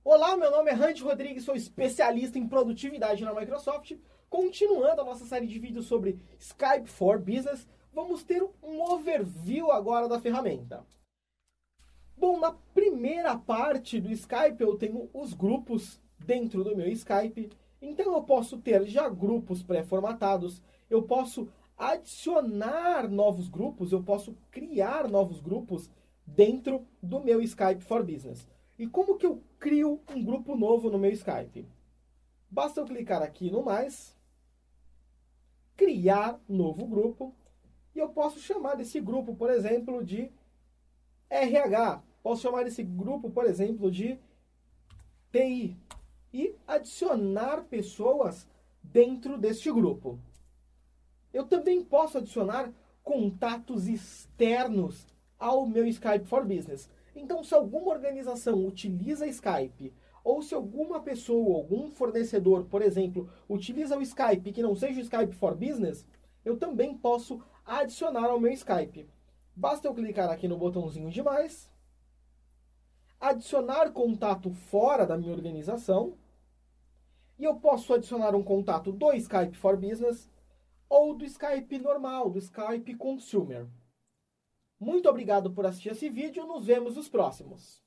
Olá, meu nome é Randy Rodrigues, sou especialista em produtividade na Microsoft. Continuando a nossa série de vídeos sobre Skype for Business, vamos ter um overview agora da ferramenta. Bom, na primeira parte do Skype eu tenho os grupos dentro do meu Skype. Então eu posso ter já grupos pré-formatados, eu posso adicionar novos grupos, eu posso criar novos grupos dentro do meu Skype for Business. E como que eu crio um grupo novo no meu Skype? Basta eu clicar aqui no mais, criar novo grupo, e eu posso chamar esse grupo, por exemplo, de RH. Posso chamar esse grupo, por exemplo, de TI. E adicionar pessoas dentro deste grupo. Eu também posso adicionar contatos externos ao meu Skype for Business. Então, se alguma organização utiliza Skype, ou se alguma pessoa, algum fornecedor, por exemplo, utiliza o Skype que não seja o Skype for Business, eu também posso adicionar ao meu Skype. Basta eu clicar aqui no botãozinho de mais, adicionar contato fora da minha organização, e eu posso adicionar um contato do Skype for Business ou do Skype normal, do Skype Consumer. Muito obrigado por assistir esse vídeo, nos vemos nos próximos.